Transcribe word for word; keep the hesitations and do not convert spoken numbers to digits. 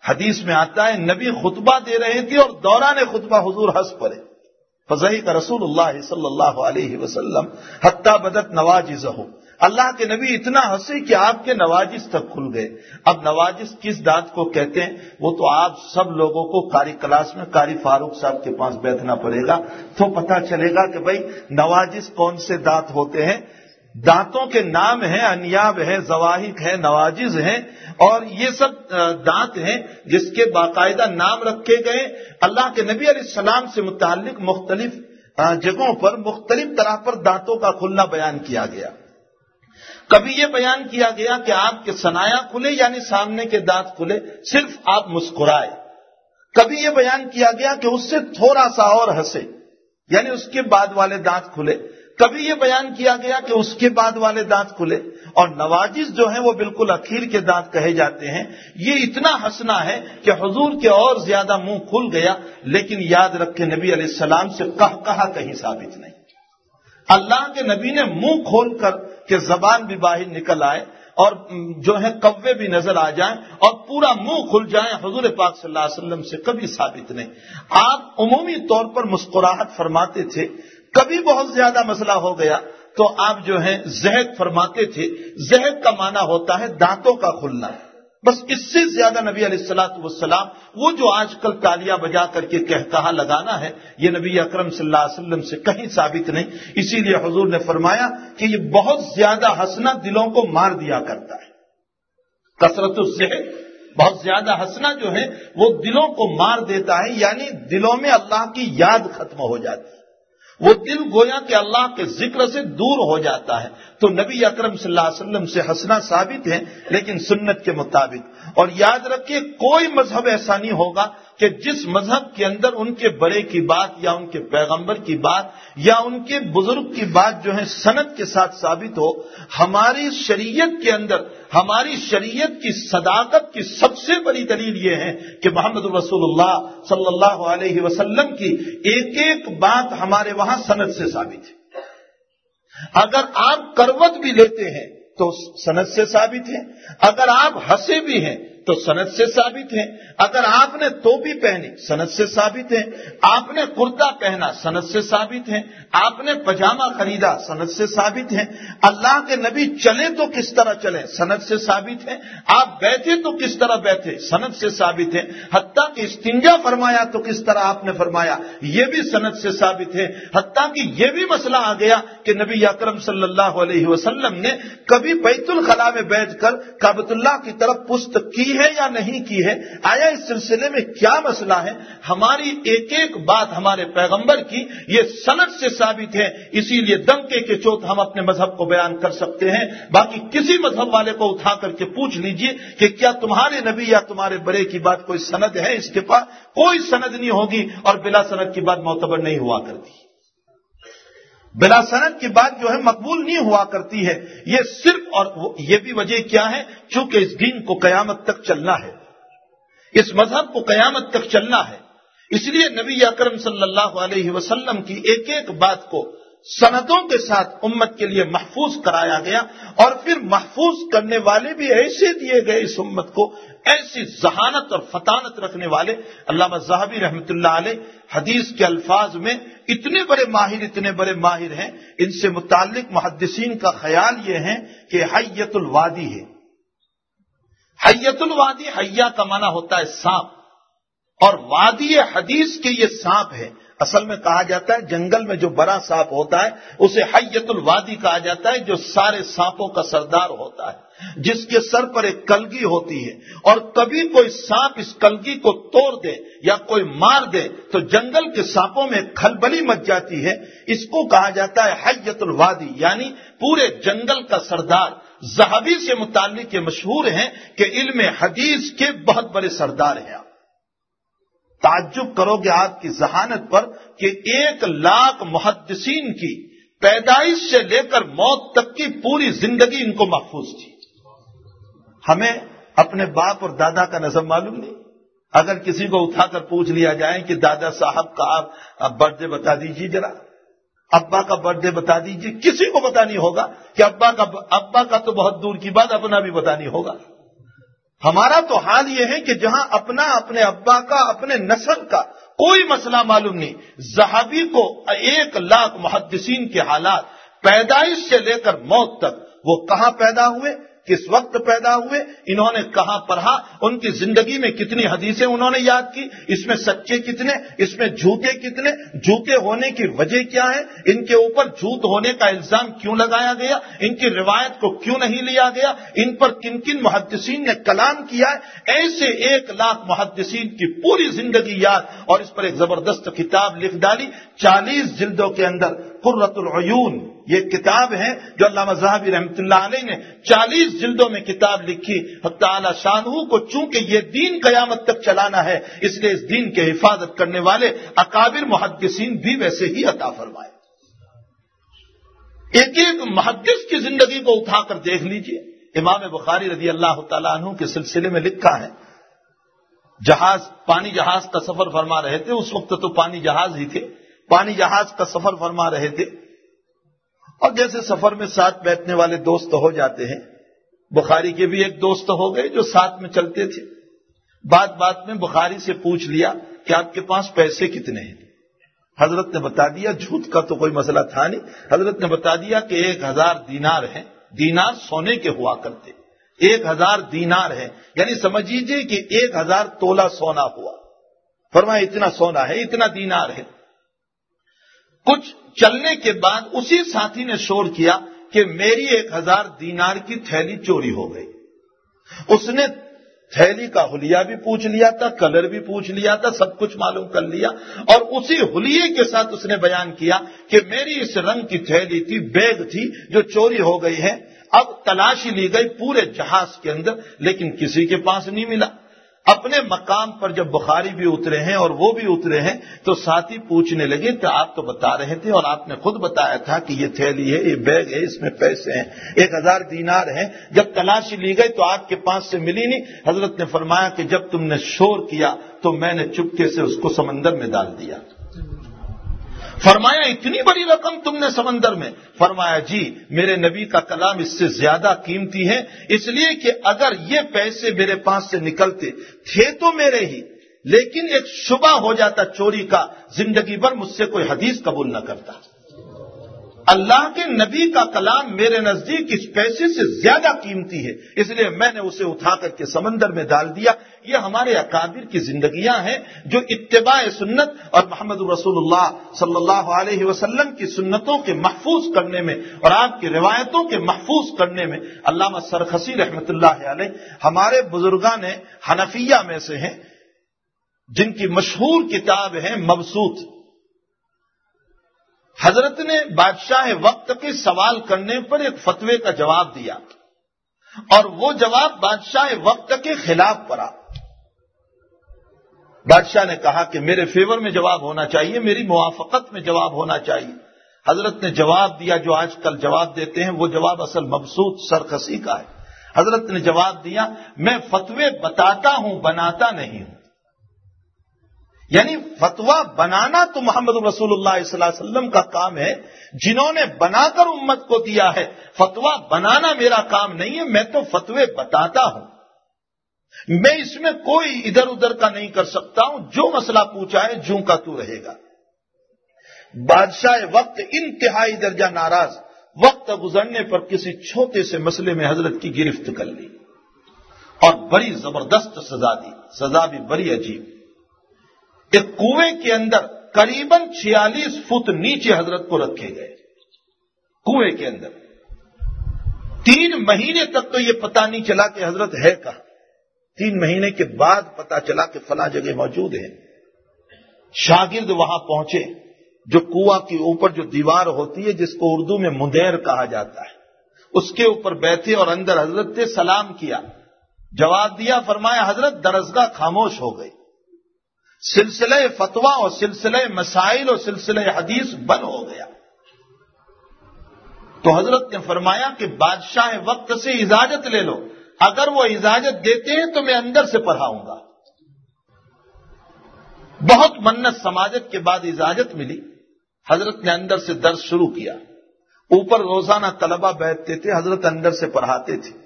حدیث میں آتا ہے نبی خطبہ دے رہے تھے اور دوران خطبہ حضور ہنس پڑے. فضحک رسول اللہ صلی اللہ علیہ وسلم حتی بدت نواجزہ. اللہ کے نبی اتنا ہنسے کہ آپ کے نواجز تک کھل گئے. اب نواجز کس دانت کو کہتے ہیں وہ تو آپ سب لوگوں کو قاری کلاس میں قاری فاروق صاحب کے پاس بیٹھنا پڑے گا تو پتہ چلے گا کہ بھئی نواجز کون سے دانت ہوتے ہیں. دانتوں کے نام ہیں انیاب ہے، زواہق ہے، نواجز ہیں، اور یہ سب دانت ہیں جس کے باقاعدہ نام رکھے گئے. اللہ کے نبی علیہ السلام سے متعلق مختلف جگہوں پر مختلف طرح پر دانتوں کا کھلنا بیان کیا گیا. کبھی یہ بیان کیا گیا کہ آپ کے ثنایا کھلے یعنی سامنے کے دانت کھلے، صرف آپ مسکرائے. کبھی یہ بیان کیا گیا کہ اس سے تھوڑا سا اور ہنسے یعنی اس کے بعد والے دانت کھلے. کبھی یہ بیان کیا گیا کہ اس کے بعد والے دانت کھلے. اور نواجز جو ہیں وہ بالکل اخیر کے دانت کہے جاتے ہیں. یہ اتنا ہنسنا ہے کہ حضور کے اور زیادہ منہ کھل گیا. لیکن یاد رکھے نبی علیہ السلام سے کہا کہا کہیں ثابت نہیں. اللہ کے نبی نے منہ کھول کر کہ زبان بھی باہر نکل آئے اور جو ہے کوے بھی نظر آ جائیں اور پورا منہ کھل جائیں، حضور پاک صلی اللہ علیہ وسلم سے کبھی ثابت نہیں. آپ عمومی طور پر مسکراہٹ فرماتے تھے. کبھی بہت زیادہ مسئلہ ہو گیا تو آپ جو ہے ضحک فرماتے تھے. ضحک کا معنی ہوتا ہے دانتوں کا کھلنا. بس اس سے زیادہ نبی علیہ الصلوۃ والسلام وہ جو آج کل تالیاں بجا کر کے کہکہا لگانا ہے یہ نبی اکرم صلی اللہ علیہ وسلم سے کہیں ثابت نہیں. اسی لیے حضور نے فرمایا کہ یہ بہت زیادہ ہنسنا دلوں کو مار دیا کرتا ہے. کثرت الضحک، بہت زیادہ ہنسنا جو ہے وہ دلوں کو مار دیتا ہے، یعنی دلوں میں اللہ کی یاد ختم ہو جاتی ہے. وہ دل گویا کہ اللہ کے ذکر سے دور ہو جاتا ہے. تو نبی اکرم صلی اللہ علیہ وسلم سے ہنسنا ثابت ہے لیکن سنت کے مطابق. اور یاد رکھیے کوئی مذہب ایسا نہیں ہوگا کہ جس مذہب کے اندر ان کے بڑے کی بات یا ان کے پیغمبر کی بات یا ان کے بزرگ کی بات جو ہے سند کے ساتھ ثابت ہو. ہماری شریعت کے اندر ہماری شریعت کی صداقت کی سب سے بڑی دلیل یہ ہے کہ محمد رسول اللہ صلی اللہ علیہ وسلم کی ایک ایک بات ہمارے وہاں سند سے ثابت ہے. اگر آپ کروٹ بھی لیتے ہیں تو سند سے ثابت ہے. اگر آپ ہنسے بھی ہیں تو سند سے ثابت ہے. اگر آپ نے ٹوپی پہنی سند سے ثابت ہے. آپ نے کرتا پہنا سند سے ثابت ہے. آپ نے پجامہ خریدا سند سے ثابت ہے. اللہ کے نبی چلے تو کس طرح چلے سند سے ثابت ہے. آپ بیٹھے تو کس طرح بیٹھے سند سے ثابت ہے. حتیٰ کہ استنجا فرمایا تو کس طرح آپ نے فرمایا یہ بھی سند سے ثابت ہے. حتیٰ کہ یہ بھی مسئلہ آ گیا کہ نبی اکرم صلی اللہ علیہ وسلم نے کبھی بیت الخلاء میں بیٹھ کر کعبۃ اللہ کی طرف پشت کی ہے یا نہیں کی ہے. آیا اس سلسلے میں کیا مسئلہ ہے؟ ہماری ایک ایک بات ہمارے پیغمبر کی یہ سند سے ثابت ہے. اسی لیے دمکے کے چوت ہم اپنے مذہب کو بیان کر سکتے ہیں. باقی کسی مذہب والے کو اٹھا کر کے پوچھ لیجئے کہ کیا تمہارے نبی یا تمہارے بڑے کی بات کوئی سند ہے؟ اس کے پاس کوئی سند نہیں ہوگی اور بلا سند کی بات معتبر نہیں ہوا کرتی. بلا سند کی بات جو ہے مقبول نہیں ہوا کرتی ہے. یہ صرف اور یہ بھی وجہ کیا ہے؟ چونکہ اس دین کو قیامت تک چلنا ہے، اس مذہب کو قیامت تک چلنا ہے. اس لیے نبی اکرم صلی اللہ علیہ وسلم کی ایک ایک بات کو سندوں کے ساتھ امت کے لیے محفوظ کرایا گیا. اور پھر محفوظ کرنے والے بھی ایسے دیے گئے اس امت کو، ایسی ذہانت اور فطانت رکھنے والے. علامہ ذہبی رحمۃ اللہ علیہ حدیث کے الفاظ میں اتنے بڑے ماہر اتنے بڑے ماہر ہیں. ان سے متعلق محدثین کا خیال یہ ہے کہ حیۃ الوادی ہے. حیۃ الوادی، حیا کا معنی ہوتا ہے سانپ، اور وادی حدیث کے یہ سانپ ہے. اصل میں کہا جاتا ہے جنگل میں جو بڑا سانپ ہوتا ہے اسے حیۃ الوادی کہا جاتا ہے، جو سارے سانپوں کا سردار ہوتا ہے، جس کے سر پر ایک کلگی ہوتی ہے. اور کبھی کوئی سانپ اس کلگی کو توڑ دے یا کوئی مار دے تو جنگل کے سانپوں میں کھلبلی مچ جاتی ہے. اس کو کہا جاتا ہے حیۃ الوادی، یعنی پورے جنگل کا سردار. ذہبی سے متعلق یہ مشہور ہیں کہ علم حدیث کے بہت بڑے سردار ہیں. تعجب کرو گے آپ کی ذہانت پر کہ ایک لاکھ محدثین کی پیدائش سے لے کر موت تک کی پوری زندگی ان کو محفوظ تھی. ہمیں اپنے باپ اور دادا کا نسب معلوم نہیں. اگر کسی کو اٹھا کر پوچھ لیا جائے کہ دادا صاحب کا آپ برتھ ڈے بتا دیجیے، ذرا ابا کا برتھ ڈے بتا دیجیے، کسی کو پتا نہیں ہوگا کہ ابا کا ابا کا تو بہت دور کی بات اپنا بھی پتا نہیں ہوگا. ہمارا تو حال یہ ہے کہ جہاں اپنا اپنے ابا کا اپنے نسل کا کوئی مسئلہ معلوم نہیں، ذہبی کو ایک لاکھ محدثین کے حالات پیدائش سے لے کر موت تک، وہ کہاں پیدا ہوئے، کس وقت پیدا ہوئے، انہوں نے کہاں پڑھا، ان کی زندگی میں کتنی حدیثیں انہوں نے یاد کی، اس میں سچے کتنے، اس میں جھوٹے کتنے، جھوٹے ہونے کی وجہ کیا ہے، ان کے اوپر جھوٹ ہونے کا الزام کیوں لگایا گیا، ان کی روایت کو کیوں نہیں لیا گیا، ان پر کن کن محدثین نے کلام کیا ہے، ایسے ایک لاکھ محدثین کی پوری زندگی یاد، اور اس پر ایک زبردست کتاب لکھ ڈالی چالیس جلدوں کے اندر، قرۃ العیون یہ کتاب ہے جو علامہ ذہبی رحمۃ اللہ علیہ نے چالیس جلدوں میں کتاب لکھی۔ حق تعالی شانہ کو چونکہ یہ دین قیامت تک چلانا ہے، اس لیے اس دین کے حفاظت کرنے والے اکابر محدثین بھی ویسے ہی عطا فرمائے۔ ایک ایک محدث کی زندگی کو اٹھا کر دیکھ لیجئے۔ امام بخاری رضی اللہ تعالیٰ عنہ کے سلسلے میں لکھا ہے، جہاز پانی جہاز کا سفر فرما رہے تھے، اس وقت تو پانی جہاز ہی تھے، پانی جہاز کا سفر فرما رہے تھے، اور جیسے سفر میں ساتھ بیٹھنے والے دوست ہو جاتے ہیں، بخاری کے بھی ایک دوست ہو گئے جو ساتھ میں چلتے تھے۔ بات بات میں بخاری سے پوچھ لیا کہ آپ کے پاس پیسے کتنے ہیں؟ حضرت نے بتا دیا، جھوٹ کا تو کوئی مسئلہ تھا نہیں، حضرت نے بتا دیا کہ ایک ہزار دینار ہیں، دینار سونے کے ہوا کرتے، ایک ہزار دینار ہے، یعنی سمجھ لیجیے کہ ایک ہزار تولہ سونا ہوا۔ فرمایا اتنا سونا ہے، اتنا دینار ہے۔ کچھ چلنے کے بعد اسی ساتھی نے شور کیا کہ میری ایک ہزار دینار کی تھیلی چوری ہو گئی۔ اس نے تھیلی کا حلیہ بھی پوچھ لیا تھا، کلر بھی پوچھ لیا تھا، سب کچھ معلوم کر لیا، اور اسی حلیے کے ساتھ اس نے بیان کیا کہ میری اس رنگ کی تھیلی تھی، بیگ تھی جو چوری ہو گئی ہے۔ اب تلاشی لی گئی پورے جہاز کے اندر، لیکن کسی کے پاس نہیں ملا۔ اپنے مقام پر جب بخاری بھی اترے ہیں اور وہ بھی اترے ہیں تو ساتھی پوچھنے لگے کہ آپ تو بتا رہے تھے اور آپ نے خود بتایا تھا کہ یہ تھیلی ہے، یہ بیگ ہے، اس میں پیسے ہیں، ایک ہزار دینار ہیں، جب تلاشی لی گئی تو آپ کے پاس سے ملی نہیں۔ حضرت نے فرمایا کہ جب تم نے شور کیا تو میں نے چپکے سے اس کو سمندر میں ڈال دیا۔ فرمایا اتنی بڑی رقم تم نے سمندر میں؟ فرمایا جی، میرے نبی کا کلام اس سے زیادہ قیمتی ہے، اس لیے کہ اگر یہ پیسے میرے پاس سے نکلتے تھے تو میرے ہی، لیکن ایک شبہ ہو جاتا چوری کا، زندگی بھر مجھ سے کوئی حدیث قبول نہ کرتا۔ اللہ کے نبی کا کلام میرے نزدیک اس پیسے سے زیادہ قیمتی ہے، اس لیے میں نے اسے اٹھا کر کے سمندر میں ڈال دیا۔ یہ ہمارے اکابر کی زندگیاں ہیں جو اتباع سنت اور محمد رسول اللہ صلی اللہ علیہ وسلم کی سنتوں کے محفوظ کرنے میں اور آپ کی روایتوں کے محفوظ کرنے میں۔ علامہ سرخسی رحمۃ اللہ علیہ ہمارے بزرگان حنفیہ میں سے ہیں، جن کی مشہور کتاب ہے مبسوط۔ حضرت نے بادشاہ وقت کے سوال کرنے پر ایک فتوے کا جواب دیا، اور وہ جواب بادشاہ وقت کے خلاف پڑا۔ بادشاہ نے کہا کہ میرے فیور میں جواب ہونا چاہیے، میری موافقت میں جواب ہونا چاہیے۔ حضرت نے جواب دیا جو آج کل جواب دیتے ہیں، وہ جواب اصل مبسوط سرخسی کا ہے۔ حضرت نے جواب دیا، میں فتوے بتاتا ہوں، بناتا نہیں ہوں۔ یعنی فتویٰ بنانا تو محمد رسول اللہ صلی اللہ علیہ وسلم کا کام ہے، جنہوں نے بنا کر امت کو دیا ہے۔ فتویٰ بنانا میرا کام نہیں ہے، میں تو فتوے بتاتا ہوں۔ میں اس میں کوئی ادھر ادھر کا نہیں کر سکتا ہوں، جو مسئلہ پوچھا ہے جوں کا تو رہے گا۔ بادشاہ وقت انتہائی درجہ ناراض، وقت گزرنے پر کسی چھوٹے سے مسئلے میں حضرت کی گرفت کر لی اور بڑی زبردست سزا دی، سزا بھی بڑی عجیب۔ ایک کنویں کے اندر قریباً چھیالیس فٹ نیچے حضرت کو رکھے گئے، کنویں کے اندر۔ تین مہینے تک تو یہ پتہ نہیں چلا کہ حضرت ہے کہاں۔ تین مہینے کے بعد پتہ چلا کہ فلاں جگہ موجود ہے۔ شاگرد وہاں پہنچے، جو کنواں کے اوپر جو دیوار ہوتی ہے جس کو اردو میں مندیر کہا جاتا ہے، اس کے اوپر بیٹھے اور اندر حضرت نے سلام کیا، جواب دیا، فرمایا حضرت درسگاہ خاموش ہو گئی، سلسلہ فتویٰ اور سلسلہ مسائل اور سلسلہ حدیث بند ہو گیا۔ تو حضرت نے فرمایا کہ بادشاہ وقت سے اجازت لے لو، اگر وہ اجازت دیتے ہیں تو میں اندر سے پڑھاؤں گا۔ بہت منت سماجت کے بعد اجازت ملی، حضرت نے اندر سے درس شروع کیا۔ اوپر روزانہ طلبہ بیٹھتے تھے، حضرت اندر سے پڑھاتے تھے۔